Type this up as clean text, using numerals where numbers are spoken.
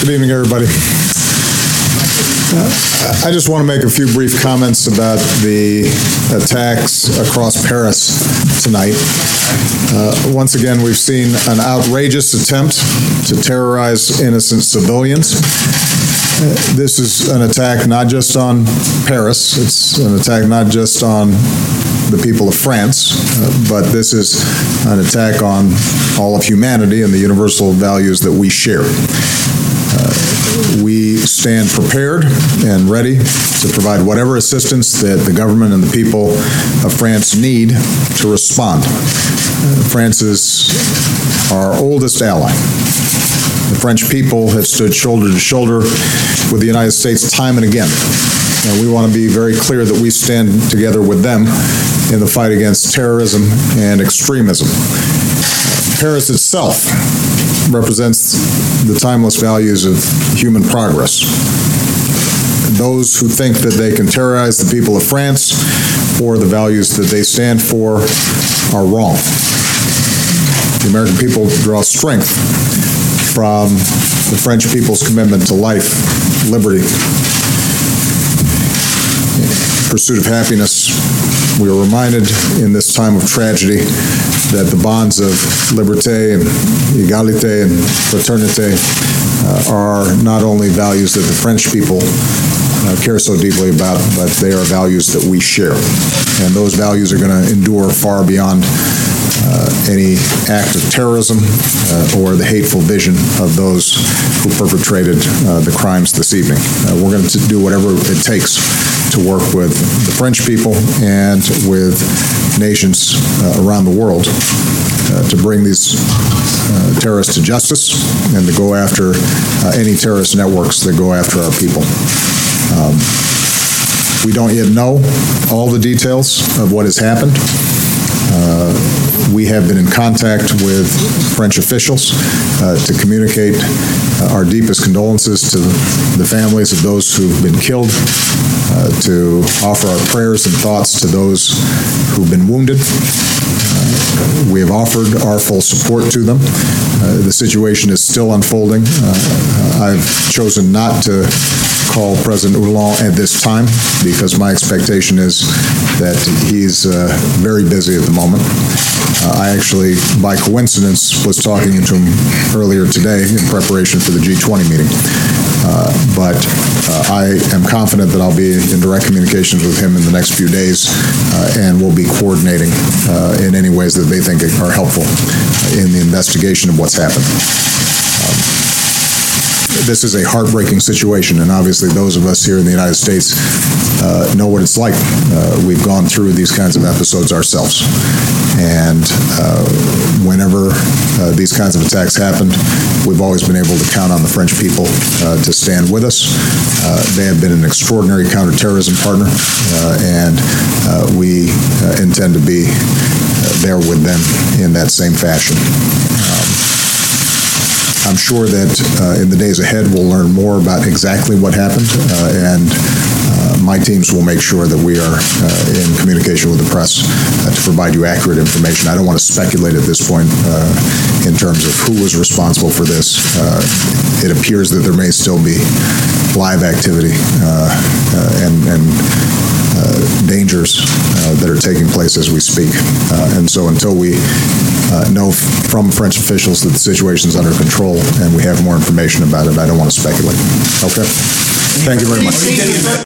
Good evening, everybody. I just want to make a few brief comments about the attacks across Paris tonight. Once again, we've seen an outrageous attempt to terrorize innocent civilians. This is an attack not just on Paris, it's an attack not just on the people of France, but this is an attack on all of humanity and the universal values that we share. We stand prepared and ready to provide whatever assistance that the government and the people of France need to respond. France is our oldest ally. The French people have stood shoulder to shoulder with the United States time and again. And we want to be very clear that we stand together with them in the fight against terrorism and extremism. Paris itself represents the timeless values of human progress. Those who think that they can terrorize the people of France or the values that they stand for are wrong. The American people draw strength from the French people's commitment to life, liberty, pursuit of happiness. We are reminded in this time of tragedy that the bonds of liberté and égalité and fraternité are not only values that the French people care so deeply about, but they are values that we share. And those values are going to endure far beyond any act of terrorism or the hateful vision of those who perpetrated the crimes this evening. We're going to do whatever it takes to work with the French people and with nations around the world to bring these terrorists to justice and to go after any terrorist networks that go after our people. We don't yet know all the details of what has happened. We have been in contact with French officials to communicate our deepest condolences to the families of those who've been killed, to offer our prayers and thoughts to those who've been wounded. We have offered our full support to them. The situation is still unfolding. I've chosen not to call President Hollande at this time because my expectation is that he's very busy at the moment. I actually, by coincidence, was talking to him earlier today in preparation for the G20 meeting. But I am confident that I'll be in direct communications with him in the next few days, and we'll be coordinating in any ways that they think are helpful in the investigation of what's happened. This is a heartbreaking situation, and obviously those of us here in the United States know what it's like. We've gone through these kinds of episodes ourselves, and whenever these kinds of attacks happened, we've always been able to count on the French people to stand with us. They have been an extraordinary counterterrorism partner, and we intend to be there with them in that same fashion. I'm sure that in the days ahead we'll learn more about exactly what happened, and my teams will make sure that we are in communication with the press to provide you accurate information. I don't want to speculate at this point in terms of who was responsible for this. It appears that there may still be live activity and dangers that are taking place as we speak. And so until we know from French officials that the situation is under control and we have more information about it, I don't want to speculate. Okay? Thank you very much.